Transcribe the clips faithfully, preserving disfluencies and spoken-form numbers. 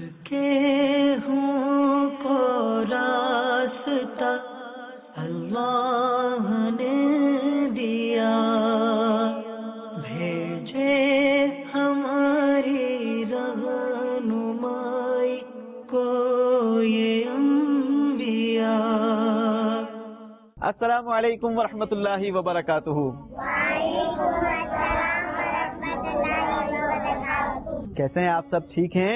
کے ہوں کو راستہ اللہ نے دیا، بھیجے ہماری رہنمائی کو یہ انبیاء۔ السلام علیکم ورحمۃ اللہ وبرکاتہ۔ وعلیکم السلام ورحمۃ اللہ وبرکاتہ۔ کیسے ہیں آپ سب؟ ٹھیک ہیں؟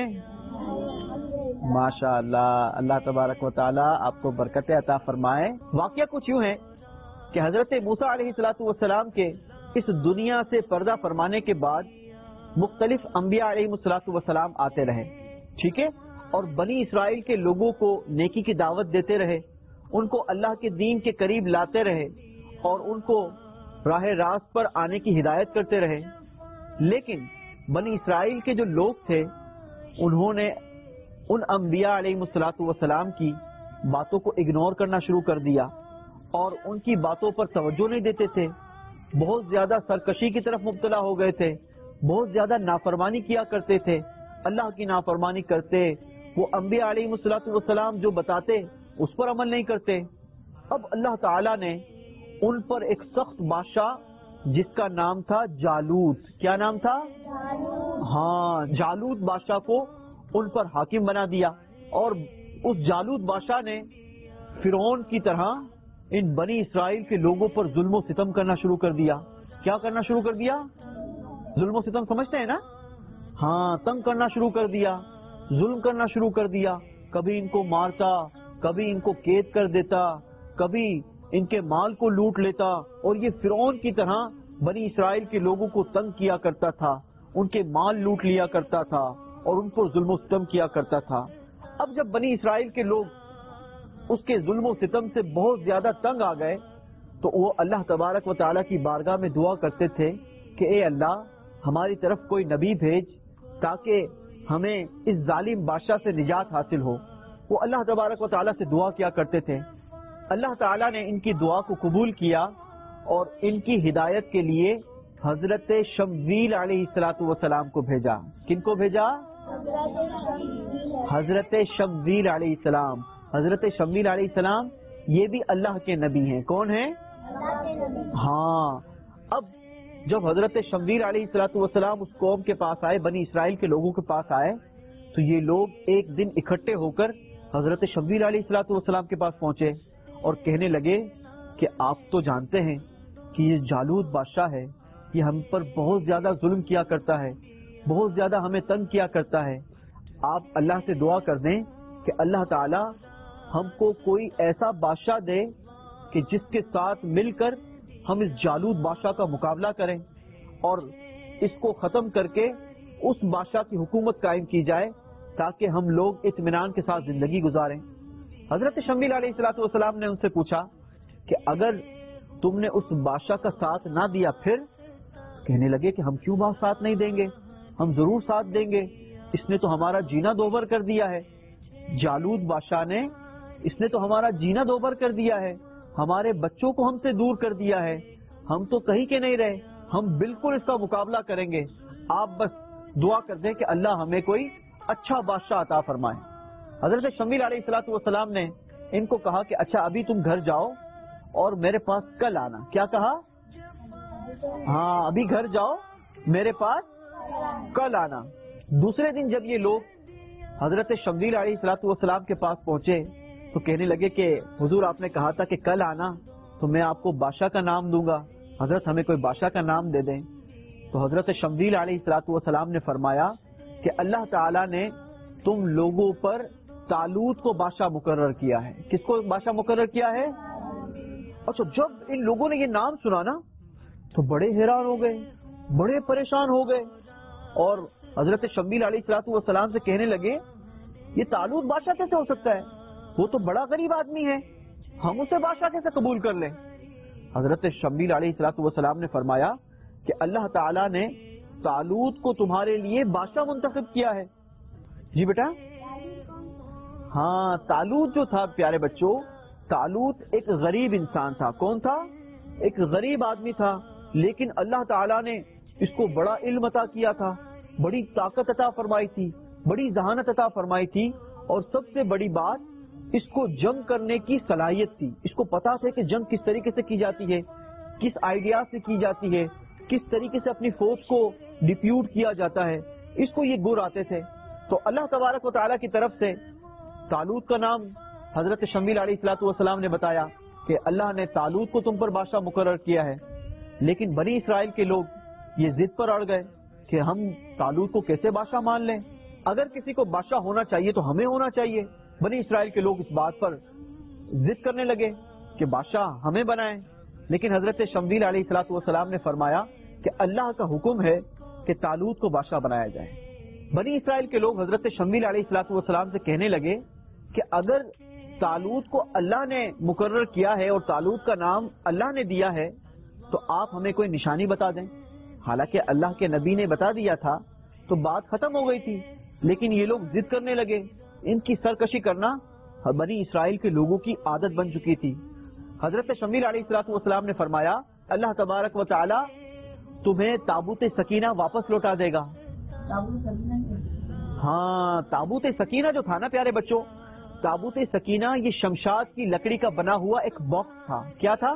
ماشاء اللہ، اللہ تبارک و تعالی آپ کو برکت عطا فرمائے۔ واقعہ کچھ یوں ہے کہ حضرت موسیٰ علیہ الصلوۃ والسلام کے اس دنیا سے پردہ فرمانے کے بعد مختلف انبیاء علیہ الصلوۃ والسلام آتے رہے، ٹھیک ہے، اور بنی اسرائیل کے لوگوں کو نیکی کی دعوت دیتے رہے، ان کو اللہ کے دین کے قریب لاتے رہے اور ان کو راہ راست پر آنے کی ہدایت کرتے رہے۔ لیکن بنی اسرائیل کے جو لوگ تھے انہوں نے ان انبیاء علیہ الصلوۃ والسلام کی باتوں کو اگنور کرنا شروع کر دیا اور ان کی باتوں پر توجہ نہیں دیتے تھے، بہت زیادہ سرکشی کی طرف مبتلا ہو گئے تھے، بہت زیادہ نافرمانی کیا کرتے تھے، اللہ کی نافرمانی کرتے، وہ انبیاء علیہ الصلوۃ والسلام جو بتاتے اس پر عمل نہیں کرتے۔ اب اللہ تعالی نے ان پر ایک سخت بادشاہ جس کا نام تھا جالوت، کیا نام تھا؟ ہاں، جالوت بادشاہ کو ان پر حاکم بنا دیا، اور اس جالوت بادشاہ نے فرعون کی طرح ان بنی اسرائیل کے لوگوں پر ظلم و ستم کرنا شروع کر دیا۔ کیا کرنا شروع کر دیا؟ ظلم و ستم سمجھتے ہیں نا؟ ہاں، تنگ کرنا شروع کر دیا، ظلم کرنا شروع کر دیا، کبھی ان کو مارتا، کبھی ان کو قید کر دیتا، کبھی ان کے مال کو لوٹ لیتا، اور یہ فرعون کی طرح بنی اسرائیل کے لوگوں کو تنگ کیا کرتا تھا، ان کے مال لوٹ لیا کرتا تھا اور ان پر ظلم و ستم کیا کرتا تھا۔ اب جب بنی اسرائیل کے لوگ اس کے ظلم و ستم سے بہت زیادہ تنگ آ گئے تو وہ اللہ تبارک و تعالیٰ کی بارگاہ میں دعا کرتے تھے کہ اے اللہ، ہماری طرف کوئی نبی بھیج تاکہ ہمیں اس ظالم بادشاہ سے نجات حاصل ہو۔ وہ اللہ تبارک و تعالیٰ سے دعا کیا کرتے تھے۔ اللہ تعالیٰ نے ان کی دعا کو قبول کیا اور ان کی ہدایت کے لیے حضرت شمویل علیہ الصلوۃ والسلام کو بھیجا۔ کن کو بھیجا؟ حضرت شمویل علیہ السلام۔ حضرت شمویل علیہ السلام یہ بھی اللہ کے نبی ہیں۔ کون ہیں؟ ہاں۔ اب جب حضرت شمویل علیہ الصلوۃ والسلام اس قوم کے پاس آئے، بنی اسرائیل کے لوگوں کے پاس آئے، تو یہ لوگ ایک دن اکٹھے ہو کر حضرت شمویل علیہ الصلوۃ والسلام کے پاس پہنچے اور کہنے لگے کہ آپ تو جانتے ہیں کہ یہ جالوت بادشاہ ہے، یہ ہم پر بہت زیادہ ظلم کیا کرتا ہے، بہت زیادہ ہمیں تنگ کیا کرتا ہے۔ آپ اللہ سے دعا کر دیں کہ اللہ تعالی ہم کو کوئی ایسا بادشاہ دے کہ جس کے ساتھ مل کر ہم اس جالوت بادشاہ کا مقابلہ کریں اور اس کو ختم کر کے اس بادشاہ کی حکومت قائم کی جائے تاکہ ہم لوگ اطمینان کے ساتھ زندگی گزاریں۔ حضرت شمویل علیہ الصلوۃ والسلام نے ان سے پوچھا کہ اگر تم نے اس بادشاہ کا ساتھ نہ دیا پھر؟ کہنے لگے کہ ہم کیوں بات ساتھ نہیں دیں گے، ہم ضرور ساتھ دیں گے، اس نے تو ہمارا جینا دوبر کر دیا ہے، جالوت بادشاہ نے اس نے تو ہمارا جینا دوبر کر دیا ہے، ہمارے بچوں کو ہم سے دور کر دیا ہے، ہم تو کہیں کے نہیں رہے، ہم بالکل اس کا مقابلہ کریں گے، آپ بس دعا کر دیں کہ اللہ ہمیں کوئی اچھا بادشاہ عطا فرمائے۔ حضرت شمویل علیہ الصلوۃ والسلام نے ان کو کہا کہ اچھا ابھی تم گھر جاؤ اور میرے پاس کل آنا۔ کیا کہا؟ ہاں، ابھی گھر جاؤ، میرے پاس کل آنا۔ دوسرے دن جب یہ لوگ حضرت شمویل علیہ الصلوۃ والسلام کے پاس پہنچے تو کہنے لگے کہ حضور آپ نے کہا تھا کہ کل آنا تو میں آپ کو بادشاہ کا نام دوں گا، حضرت ہمیں کوئی بادشاہ کا نام دے دیں۔ تو حضرت شمویل علیہ الصلوۃ والسلام نے فرمایا کہ اللہ تعالیٰ نے تم لوگوں پر طالوت کو بادشاہ مقرر کیا ہے۔ کس کو بادشاہ مقرر کیا ہے؟ اچھا، جب ان لوگوں نے یہ نام سنا نا تو بڑے حیران ہو گئے، بڑے پریشان ہو گئے، اور حضرت شمویل علیہ الصلوۃ والسلام سے کہنے لگے یہ طالوت بادشاہ کیسے ہو سکتا ہے؟ وہ تو بڑا غریب آدمی ہے، ہم اسے بادشاہ کیسے قبول کر لیں؟ حضرت شمویل علیہ الصلوۃ والسلام نے فرمایا کہ اللہ تعالیٰ نے طالوت کو تمہارے لیے بادشاہ منتخب کیا ہے۔ جی بیٹا، ہاں، طالوت جو تھا پیارے بچوں، طالوت ایک غریب انسان تھا۔ کون تھا؟ ایک غریب آدمی تھا، لیکن اللہ تعالیٰ نے اس کو بڑا علم عطا کیا تھا، بڑی طاقت عطا فرمائی تھی، بڑی ذہانت عطا فرمائی تھی، اور سب سے بڑی بات اس کو جنگ کرنے کی صلاحیت تھی. اس کو پتا تھا کہ جنگ کس طریقے سے کی جاتی ہے، کس آئیڈیا سے کی جاتی ہے، کس طریقے سے اپنی فوج کو ڈپیوٹ کیا جاتا ہے. اس کو یہ گر آتے تھے. تو اللہ تبارک و تعالیٰ کی طرف سے طالوت کا نام حضرت شمیل علیہ الصلوۃ والسلام نے بتایا کہ اللہ نے طالوت کو تم پر بادشاہ مقرر کیا ہے. لیکن بنی اسرائیل کے لوگ یہ ضد پر اڑ گئے کہ ہم طالوت کو کیسے بادشاہ مان لیں، اگر کسی کو بادشاہ ہونا چاہیے تو ہمیں ہونا چاہیے. بنی اسرائیل کے لوگ اس بات پر ضد کرنے لگے کہ بادشاہ ہمیں بنائیں. لیکن حضرت شمویل علیہ الصلوۃ والسلام نے فرمایا کہ اللہ کا حکم ہے کہ طالوت کو بادشاہ بنایا جائے. بنی اسرائیل کے لوگ حضرت شمویل علیہ الصلوۃ والسلام سے کہنے لگے کہ اگر طالوت کو اللہ نے مقرر کیا ہے اور طالوت کا نام اللہ نے دیا ہے تو آپ ہمیں کوئی نشانی بتا دیں. حالانکہ اللہ کے نبی نے بتا دیا تھا تو بات ختم ہو گئی تھی. لیکن یہ لوگ ضد کرنے لگے. ان کی سرکشی کرنا بنی اسرائیل کے لوگوں کی عادت بن چکی تھی. حضرت شمویل علیہ الصلوۃ والسلام نے فرمایا اللہ تبارک و تعالی تمہیں تابوت سکینہ واپس لوٹا دے گا. ہاں، تابوت سکینہ جو تھا نا پیارے بچوں، تابوت سکینہ یہ شمشاد کی لکڑی کا بنا ہوا ایک باکس تھا. کیا تھا؟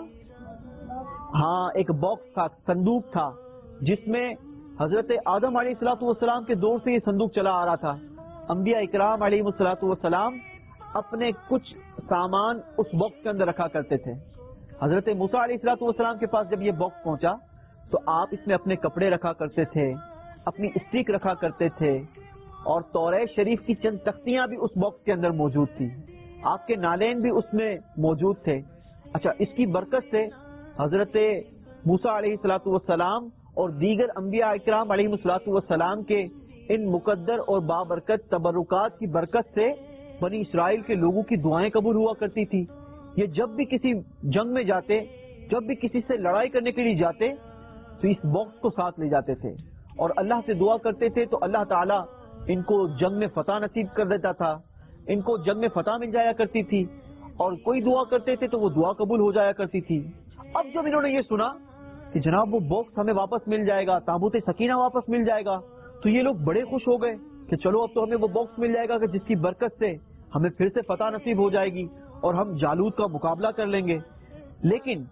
ہاں، ایک باکس تھا، صندوق تھا، جس میں حضرت آدم علیہ الصلوۃ والسلام کے دور سے یہ صندوق چلا آ رہا تھا. انبیاء اکرام علیہ الصلوۃ والسلام اپنے کچھ سامان اس باکس کے اندر رکھا کرتے تھے. حضرت موسیٰ علیہ الصلوۃ والسلام کے پاس جب یہ باکس پہنچا تو آپ اس میں اپنے کپڑے رکھا کرتے تھے، اپنی اسٹک رکھا کرتے تھے، اور توریت شریف کی چند تختیاں بھی اس باکس کے اندر موجود تھی. آپ کے نالین بھی اس میں موجود تھے. اچھا، اس کی برکت سے حضرت موسیٰ علیہ الصلوۃ والسلام اور دیگر انبیاء اکرام علیہ الصلوۃ والسلام کے ان مقدر اور بابرکت تبرکات کی برکت سے بنی اسرائیل کے لوگوں کی دعائیں قبول ہوا کرتی تھی. یہ جب بھی کسی جنگ میں جاتے، جب بھی کسی سے لڑائی کرنے کے لیے جاتے تو اس باکس کو ساتھ لے جاتے تھے اور اللہ سے دعا کرتے تھے تو اللہ تعالیٰ ان کو جنگ میں فتح نصیب کر دیتا تھا. ان کو جنگ میں فتح مل جایا کرتی تھی، اور کوئی دعا کرتے تھے تو وہ دعا قبول ہو جایا کرتی تھی. اب جب انہوں نے یہ سنا کہ جناب وہ باکس ہمیں واپس مل جائے گا، تابوت سکینہ واپس مل جائے گا، تو یہ لوگ بڑے خوش ہو گئے کہ چلو اب تو ہمیں وہ باکس مل جائے گا کہ جس کی برکت سے ہمیں پھر سے فتح نصیب ہو جائے گی اور ہم جالوت کا مقابلہ کر لیں گے. لیکن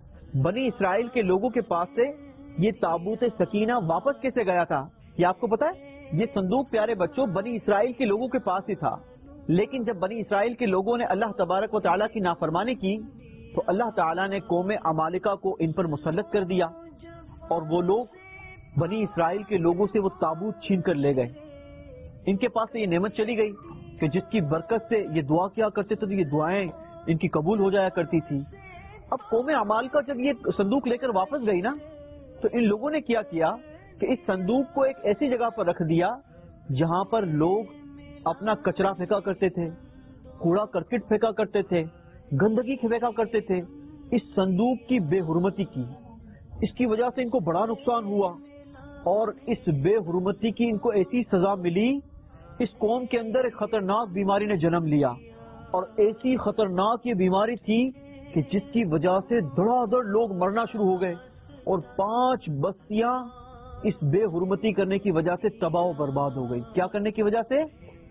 بنی اسرائیل کے لوگوں کے پاس سے یہ تابوت سکینہ واپس کیسے گیا تھا؟ یہ آپ کو پتا ہے؟ یہ صندوق پیارے بچوں بنی اسرائیل کے لوگوں کے پاس ہی تھا. لیکن جب بنی اسرائیل کے لوگوں نے اللہ تبارک و تعالیٰ کی نافرمانی کی تو اللہ تعالیٰ نے قوم عمالقہ کو ان پر مسلط کر دیا، اور وہ لوگ بنی اسرائیل کے لوگوں سے وہ تابوت چھین کر لے گئے. ان کے پاس سے یہ نعمت چلی گئی کہ جس کی برکت سے یہ دعا کیا کرتے تھے تو یہ دعائیں ان کی قبول ہو جایا کرتی تھی. اب قوم عمالقہ جب یہ صندوق لے کر واپس گئی نا تو ان لوگوں نے کیا کیا کہ اس صندوق کو ایک ایسی جگہ پر رکھ دیا جہاں پر لوگ اپنا کچرا پھینکا کرتے تھے، کوڑا کرکٹ پھینکا کرتے تھے، گندگی پھینکا کرتے تھے. اس صندوق کی بے حرمتی کی، اس کی وجہ سے ان کو بڑا نقصان ہوا، اور اس بے حرمتی کی ان کو ایسی سزا ملی. اس قوم کے اندر ایک خطرناک بیماری نے جنم لیا، اور ایسی خطرناک یہ بیماری تھی کہ جس کی وجہ سے دھڑا دھڑ لوگ مرنا شروع ہو گئے، اور پانچ بستیاں اس بے حرمتی کرنے کی وجہ سے تباہ و برباد ہو گئی. کیا کرنے کی وجہ سے؟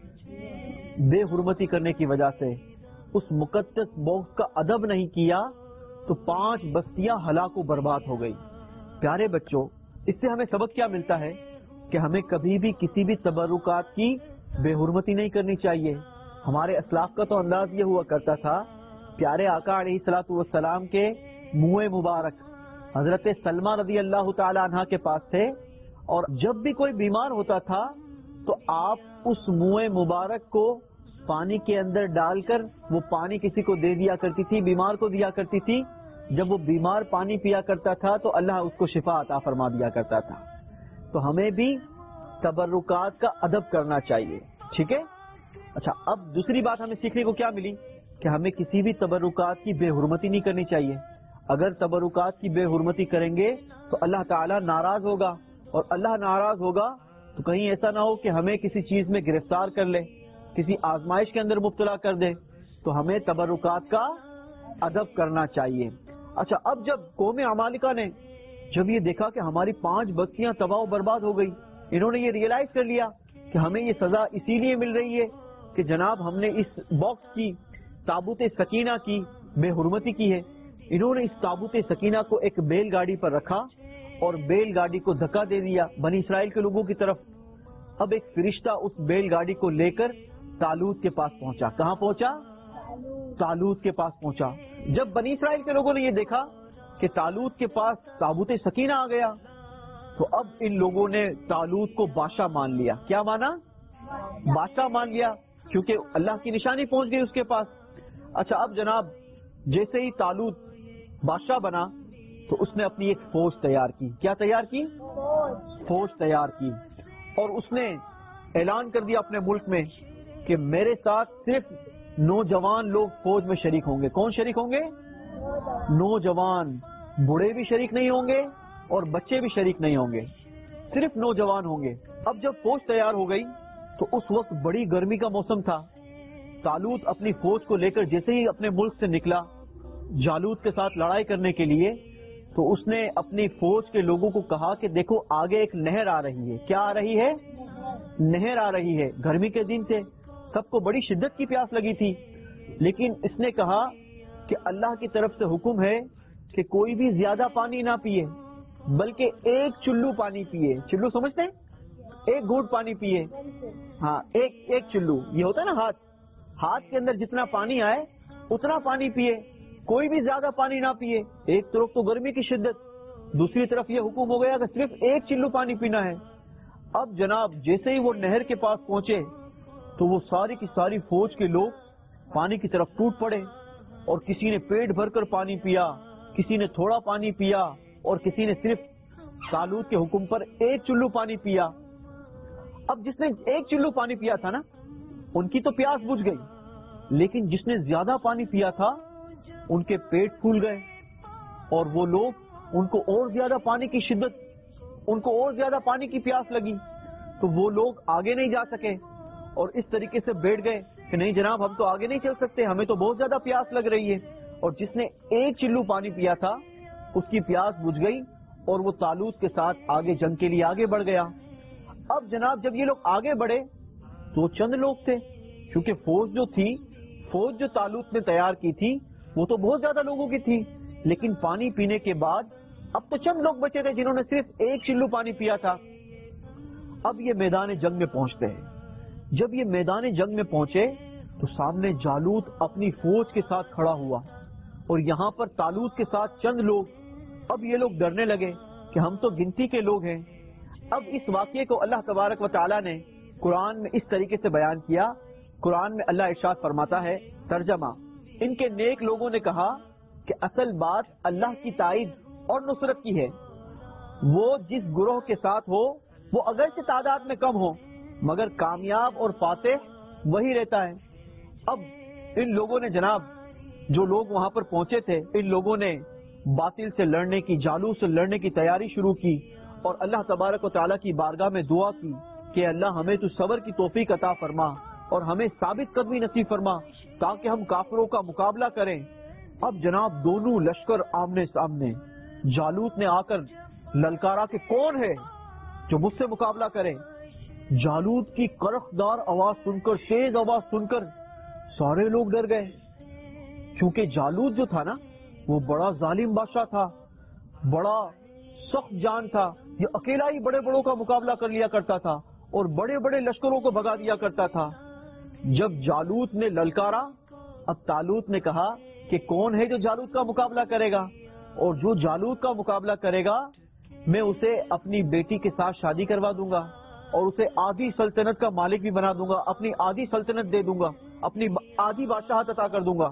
بے حرمتی کرنے کی وجہ سے. اس مقدس باکس کا ادب نہیں کیا تو پانچ بستیاں ہلاک و برباد ہو گئی. پیارے بچوں، اس سے ہمیں سبق کیا ملتا ہے کہ ہمیں کبھی بھی کسی بھی تبرکات کی بے حرمتی نہیں کرنی چاہیے. ہمارے اسلاف کا تو انداز یہ ہوا کرتا تھا، پیارے آقا علیہ الصلوۃ والسلام کے منہ مبارک حضرت سلمہ رضی اللہ تعالی عنہ کے پاس تھے، اور جب بھی کوئی بیمار ہوتا تھا تو آپ اس منہ مبارک کو پانی کے اندر ڈال کر وہ پانی کسی کو دے دیا کرتی تھی، بیمار کو دیا کرتی تھی. جب وہ بیمار پانی پیا کرتا تھا تو اللہ اس کو شفا عطا فرما دیا کرتا تھا. تو ہمیں بھی تبرکات کا ادب کرنا چاہیے، ٹھیک ہے؟ اچھا، اب دوسری بات ہمیں سیکھنے کو کیا ملی کہ ہمیں کسی بھی تبرکات کی بے حرمتی نہیں کرنی چاہیے. اگر تبرکات کی بے حرمتی کریں گے تو اللہ تعالیٰ ناراض ہوگا، اور اللہ ناراض ہوگا تو کہیں ایسا نہ ہو کہ ہمیں کسی چیز میں گرفتار کر لے، کسی آزمائش کے اندر مبتلا کر دے. تو ہمیں تبرکات کا ادب کرنا چاہیے. اچھا، اب جب قوم عمالقہ نے جب یہ دیکھا کہ ہماری پانچ بستیاں تباہ و برباد ہو گئی، انہوں نے یہ ریئلائز کر لیا کہ ہمیں یہ سزا اسی لیے مل رہی ہے کہ جناب ہم نے اس باکس کی تابوت سکینہ کی بے حرمتی کی ہے. انہوں نے اس تابوت سکینہ کو ایک بیل گاڑی پر رکھا اور بیل گاڑی کو دھکا دے دیا بنی اسرائیل کے لوگوں کی طرف. اب ایک فرشتہ اس بیل گاڑی کو لے کر طالوت کے پاس پہنچا. کہاں پہنچا؟ طالوت کے پاس پہنچا. جب بنی اسرائیل کے لوگوں نے یہ دیکھا کہ طالوت کے پاس تابوت سکینہ آ گیا تو اب ان لوگوں نے طالوت کو بادشاہ مان لیا. کیا مانا؟ بادشاہ مان لیا، کیونکہ اللہ کی نشانی پہنچ گئی اس کے پاس. اچھا اب جناب جیسے ہی طالوت بادشاہ بنا تو اس نے اپنی ایک فوج تیار کی. کیا تیار کی؟ فوج تیار کی. اور اس نے اعلان کر دیا اپنے ملک میں کہ میرے ساتھ صرف نوجوان لوگ فوج میں شریک ہوں گے. کون شریک ہوں گے؟ نوجوان. بوڑھے بھی شریک نہیں ہوں گے اور بچے بھی شریک نہیں ہوں گے، صرف نوجوان ہوں گے. اب جب فوج تیار ہو گئی تو اس وقت بڑی گرمی کا موسم تھا. طالوت اپنی فوج کو لے کر جیسے ہی اپنے ملک سے نکلا جالوت کے ساتھ لڑائی کرنے کے لیے تو اس نے اپنی فوج کے لوگوں کو کہا کہ دیکھو آگے ایک نہر آ رہی ہے. کیا آ رہی ہے؟ نہر آ رہی ہے. گرمی کے دن تھے، سب کو بڑی شدت کی پیاس لگی تھی، لیکن اس نے کہا کہ اللہ کی طرف سے حکم ہے کہ کوئی بھی زیادہ پانی نہ پیے بلکہ ایک چلو پانی پیے. چلو سمجھتے ہیں؟ ایک گھونٹ پانی پیے. ہاں ایک ایک چلو، یہ ہوتا ہے نا ہاتھ ہاتھ کے اندر جتنا پانی آئے اتنا پانی پیے، کوئی بھی زیادہ پانی نہ پیے. ایک طرف تو گرمی کی شدت، دوسری طرف یہ حکم ہو گیا کہ صرف ایک چلو پانی پینا ہے. اب جناب جیسے ہی وہ نہر کے پاس پہنچے تو وہ ساری کی ساری فوج کے لوگ پانی کی طرف ٹوٹ پڑے اور کسی نے پیٹ بھر کر پانی پیا، کسی نے تھوڑا پانی پیا اور کسی نے صرف طالوت کے حکم پر ایک چلو پانی پیا. اب جس نے ایک چلو پانی پیا تھا نا ان کی تو پیاس بجھ گئی، لیکن جس نے زیادہ پانی پیا تھا ان کے پیٹ پھول گئے اور وہ لوگ ان کو اور زیادہ پانی کی شدت، ان کو اور زیادہ پانی کی پیاس لگی تو وہ لوگ آگے نہیں جا سکے اور اس طریقے سے بیٹھ گئے کہ نہیں جناب ہم تو آگے نہیں چل سکتے، ہمیں تو بہت زیادہ پیاس لگ رہی ہے. اور جس نے ایک چلو پانی پیا تھا اس کی پیاس بجھ گئی اور وہ طالوت کے ساتھ آگے جنگ کے لیے آگے بڑھ گیا. اب جناب جب یہ لوگ آگے بڑھے تو چند لوگ تھے، کیونکہ فوج جو تھی، فوج جو طالوت نے تیار کی تھی وہ تو بہت زیادہ لوگوں کی تھی، لیکن پانی پینے کے بعد اب تو چند لوگ بچے تھے جنہوں نے صرف ایک چلو پانی پیا تھا. اب یہ میدان جنگ میں پہنچتے ہیں. جب یہ میدان جنگ میں پہنچے تو سامنے جالوت اپنی فوج کے ساتھ کھڑا ہوا اور یہاں پر طالوت کے ساتھ چند لوگ. اب یہ لوگ ڈرنے لگے کہ ہم تو گنتی کے لوگ ہیں. اب اس واقعے کو اللہ تبارک و تعالیٰ نے قرآن میں اس طریقے سے بیان کیا. قرآن میں اللہ ارشاد فرماتا ہے، ترجمہ، ان کے نیک لوگوں نے کہا کہ اصل بات اللہ کی تائید اور نصرت کی ہے. وہ جس گروہ کے ساتھ ہو وہ اگرچہ تعداد میں کم ہو مگر کامیاب اور فاتح وہی رہتا ہے. اب ان لوگوں نے جناب جو لوگ وہاں پر پہنچے تھے ان لوگوں نے باطل سے لڑنے کی، جالوت سے لڑنے کی تیاری شروع کی اور اللہ تبارک و تعالیٰ کی بارگاہ میں دعا کی کہ اللہ ہمیں تو صبر کی توفیق عطا فرما اور ہمیں ثابت قدمی نصیب فرما تاکہ ہم کافروں کا مقابلہ کریں. اب جناب دونوں لشکر آمنے سامنے. جالوت نے آ کر للکارا کہ کون ہے جو مجھ سے مقابلہ کرے. جالوت کی کرخدار آواز سن کر، تیز آواز سن کر سارے لوگ ڈر گئے، کیونکہ جالوت جو تھا نا وہ بڑا ظالم بادشاہ تھا، بڑا سخت جان تھا. یہ اکیلا ہی بڑے بڑوں کا مقابلہ کر لیا کرتا تھا اور بڑے بڑے لشکروں کو بھگا دیا کرتا تھا. جب جالوت نے للکارا اب طالوت نے کہا کہ کون ہے جو جالوت کا مقابلہ کرے گا، اور جو جالوت کا مقابلہ کرے گا میں اسے اپنی بیٹی کے ساتھ شادی کروا دوں گا اور اسے آدھی سلطنت کا مالک بھی بنا دوں گا، اپنی آدھی سلطنت دے دوں گا، اپنی آدھی بادشاہت عطا کر دوں گا.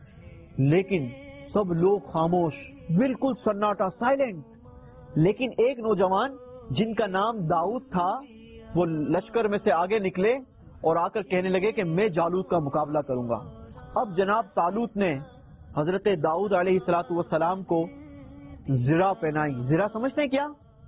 لیکن سب لوگ خاموش، بالکل سناٹا، سائلنٹ. لیکن ایک نوجوان جن کا نام داؤد تھا وہ لشکر میں سے آگے نکلے اور آ کر کہنے لگے کہ میں جالوت کا مقابلہ کروں گا. اب جناب طالوت نے حضرت داؤد علیہ الصلوۃ والسلام کو زرہ پہنائی. زرہ سمجھتے ہیں کیا؟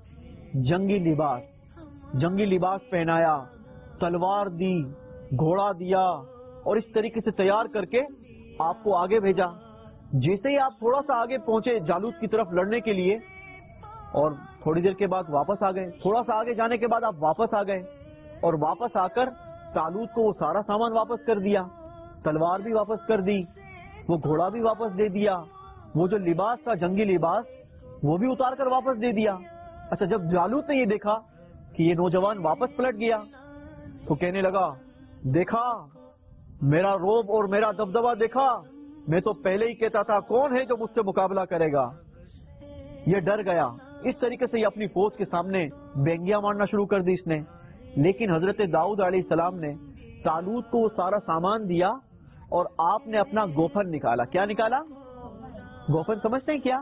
جنگی لباس. جنگی لباس پہنایا، تلوار دی، گھوڑا دیا اور اس طریقے سے تیار کر کے آپ کو آگے بھیجا. جیسے ہی آپ تھوڑا سا آگے پہنچے جالوت کی طرف لڑنے کے لیے اور تھوڑی دیر کے بعد واپس آ گئے، تھوڑا سا آگے جانے کے بعد آپ واپس آ گئے اور واپس آ کر طالوت کو وہ سارا سامان واپس کر دیا، تلوار بھی واپس کر دی، وہ گھوڑا بھی واپس دے دیا، وہ جو لباس تھا جنگی لباس وہ بھی اتار کر واپس دے دیا۔ اچھا جب جالوت نے یہ دیکھا کہ یہ نوجوان واپس پلٹ گیا تو کہنے لگا دیکھا میرا روب اور میرا دبدبہ دیکھا، میں تو پہلے ہی کہتا تھا کون ہے جو مجھ سے مقابلہ کرے گا۔ یہ ڈر گیا، اس طریقے سے یہ اپنی فوج کے سامنے بینگیاں مارنا شروع کر دی اس نے۔ لیکن حضرت داؤد علیہ السلام نے طالوت کو وہ سارا سامان دیا اور آپ نے اپنا گوفن نکالا۔ کیا نکالا؟ گوفن سمجھتے ہیں کیا؟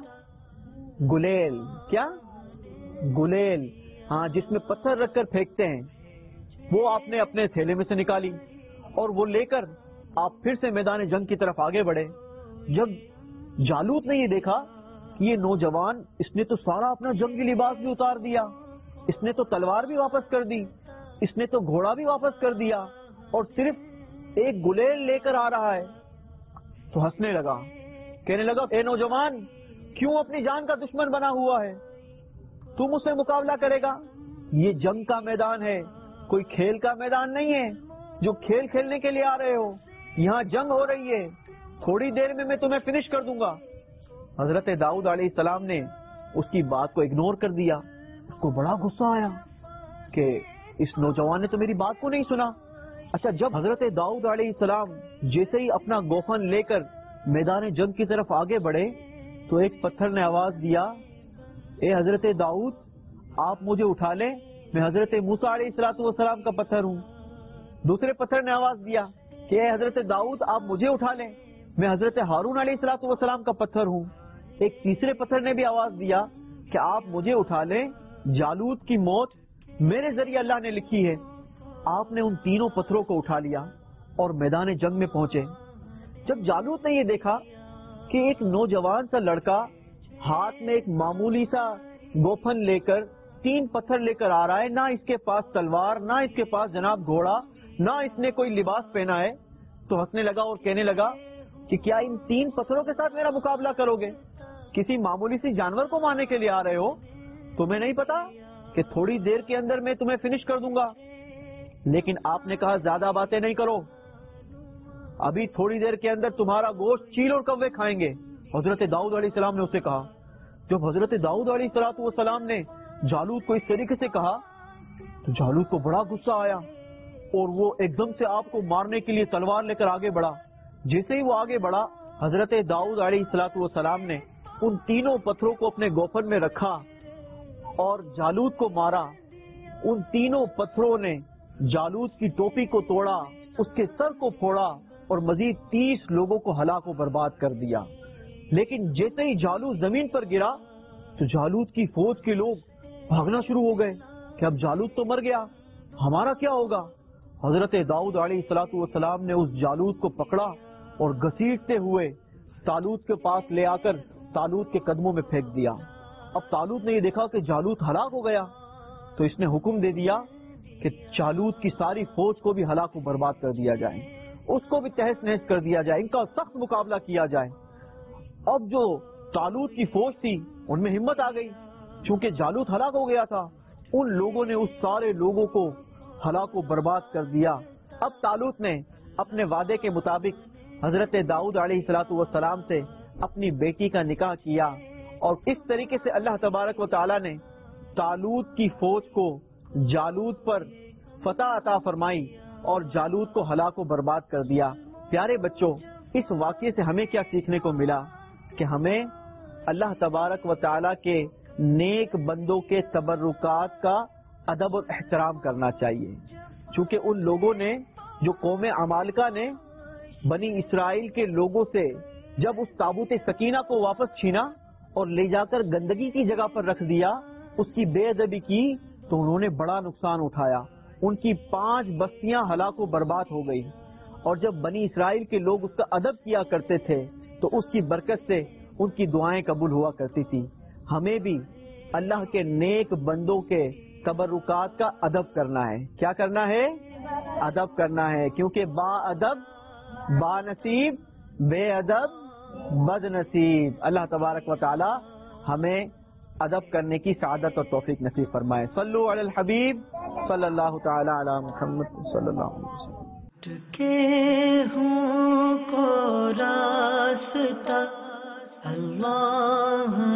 گلیل۔ کیا؟ گلیل، ہاں، جس میں پتھر رکھ کر پھینکتے ہیں، وہ آپ نے اپنے تھیلے میں سے نکالی اور وہ لے کر آپ پھر سے میدان جنگ کی طرف آگے بڑھے۔ جب جالوت نے یہ دیکھا کہ یہ نوجوان، اس نے تو سارا اپنا جنگی لباس بھی اتار دیا، اس نے تو تلوار بھی واپس کر دی، اس نے تو گھوڑا بھی واپس کر دیا اور صرف ایک گلیل لے کر آ رہا ہے، تو ہنسنے لگا، کہنے لگا اے نوجوان، کیوں اپنی جان کا دشمن بنا ہوا ہے؟ تم اس سے مقابلہ کرے گا؟ یہ جنگ کا میدان ہے، کوئی کھیل کا میدان نہیں ہے جو کھیل کھیلنے کے لیے آ رہے ہو۔ یہاں جنگ ہو رہی ہے، تھوڑی دیر میں میں تمہیں فنش کر دوں گا۔ حضرت داؤد علیہ السلام نے اس کی بات کو اگنور کر دیا۔ اس کو بڑا غصہ آیا کہ اس نوجوان نے تو میری بات کو نہیں سنا۔ اچھا جب حضرت داؤد علیہ السلام جیسے ہی اپنا گوفن لے کر میدان جنگ کی طرف آگے بڑھے تو ایک پتھر نے آواز دیا، اے حضرت داؤد آپ مجھے اٹھا لیں، میں حضرت موسیٰ علیہ الصلوۃ والسلام کا پتھر ہوں۔ دوسرے پتھر نے آواز دیا کہ اے حضرت داؤد آپ مجھے اٹھا لیں، میں حضرت ہارون علیہ الصلوۃ والسلام کا پتھر ہوں۔ ایک تیسرے پتھر نے بھی آواز دیا کہ آپ مجھے اٹھا لیں، جالوت کی موت میرے ذریعے اللہ نے لکھی ہے۔ آپ نے ان تینوں پتھروں کو اٹھا لیا اور میدان جنگ میں پہنچے۔ جب جالوت نے یہ دیکھا کہ ایک نوجوان سا لڑکا ہاتھ میں ایک معمولی سا گوفن لے کر تین پتھر لے کر آ رہا ہے، نہ اس کے پاس تلوار، نہ اس کے پاس جناب گھوڑا، نہ اس نے کوئی لباس پہنا ہے، تو ہنسنے لگا اور کہنے لگا کہ کیا ان تین پتھروں کے ساتھ میرا مقابلہ کرو گے؟ کسی معمولی سی جانور کو مارنے کے لیے آ رہے ہو؟ تمہیں نہیں پتا کہ تھوڑی دیر کے اندر میں تمہیں فنش کر دوں گا؟ لیکن آپ نے کہا زیادہ باتیں نہیں کرو، ابھی تھوڑی دیر کے اندر تمہارا گوشت چیل اور کوے کھائیں گے۔ حضرت داؤد علیہ السلام نے اسے کہا۔ جب حضرت داؤد علیہ السلام نے جالوت کو اس طریقے سے کہا تو جالوت کو بڑا غصہ آیا اور وہ ایک دم سے آپ کو مارنے کے لیے تلوار لے کر آگے بڑھا۔ جیسے ہی وہ آگے بڑھا، حضرت داؤد علیہ السلام نے ان تینوں پتھروں کو اپنے گوفن میں رکھا اور جالوت کو مارا۔ ان تینوں پتھروں نے جالوت کی ٹوپی کو توڑا، اس کے سر کو پھوڑا اور مزید تیس لوگوں کو ہلاک و برباد کر دیا۔ لیکن جیسے ہی جالوت زمین پر گرا تو جالوت کی فوج کے لوگ بھاگنا شروع ہو گئے کہ اب جالوت تو مر گیا، ہمارا کیا ہوگا؟ حضرت داؤد علیہ السلام نے اس جالوت کو پکڑا اور گھسیٹتے ہوئے طالوت کے پاس لے آ کر طالوت کے قدموں میں پھینک دیا۔ اب طالوت نے یہ دیکھا کہ جالوت ہلاک ہو گیا تو اس نے حکم دے دیا کہ جالوت کی ساری فوج کو بھی ہلاک و برباد کر دیا جائے، اس کو بھی تہس نہس کر دیا جائے، ان کا سخت مقابلہ کیا جائے۔ اب جو طالوت کی فوج تھی ان میں ہمت آ گئی، چونکہ جالوت ہلاک ہو گیا تھا، ان لوگوں نے اس سارے لوگوں کو ہلاک و برباد کر دیا۔ اب طالوت نے اپنے وعدے کے مطابق حضرت داؤد علیہ السلام سے اپنی بیٹی کا نکاح کیا اور اس طریقے سے اللہ تبارک و تعالی نے طالوت کی فوج کو جالوت پر فتح عطا فرمائی اور جالوت کو ہلاک و برباد کر دیا۔ پیارے بچوں، اس واقعے سے ہمیں کیا سیکھنے کو ملا کہ ہمیں اللہ تبارک و تعالی کے نیک بندوں کے تبرکات کا ادب اور احترام کرنا چاہیے، چونکہ ان لوگوں نے، جو قوم عمالقہ نے بنی اسرائیل کے لوگوں سے جب اس تابوت سکینہ کو واپس چھینا اور لے جا کر گندگی کی جگہ پر رکھ دیا، اس کی بے ادبی کی، تو انہوں نے بڑا نقصان اٹھایا، ان کی پانچ بستیاں ہلاک و برباد ہو گئی۔ اور جب بنی اسرائیل کے لوگ اس کا ادب کیا کرتے تھے تو اس کی برکت سے ان کی دعائیں قبول ہوا کرتی تھی۔ ہمیں بھی اللہ کے نیک بندوں کے تبرکات کا ادب کرنا ہے۔ کیا کرنا ہے؟ ادب کرنا ہے، کیونکہ با ادب با نصیب، بے ادب بد نصیب۔ اللہ تبارک و تعالی ہمیں ادب کرنے کی سعادت اور توفیق نصیب فرمائے. صلو علی الحبیب صلی اللہ تعالی علی محمد صلی اللہ علیہ وسلم. کے ہوں کو راستہ اللہ